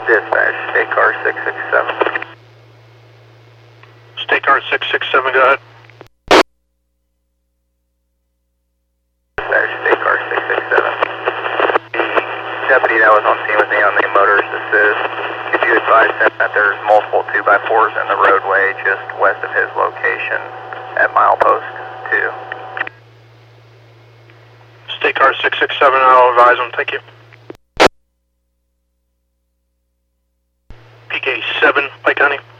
Dispatch, State Car 667. State Car 667, go ahead. Dispatch, State Car 667. The deputy that was on scene with me on the motorist assist, could you advise him that there's multiple 2x4s in the roadway just west of his location at milepost 2? State Car 667, I'll advise him, thank you. PK 7, Pike County.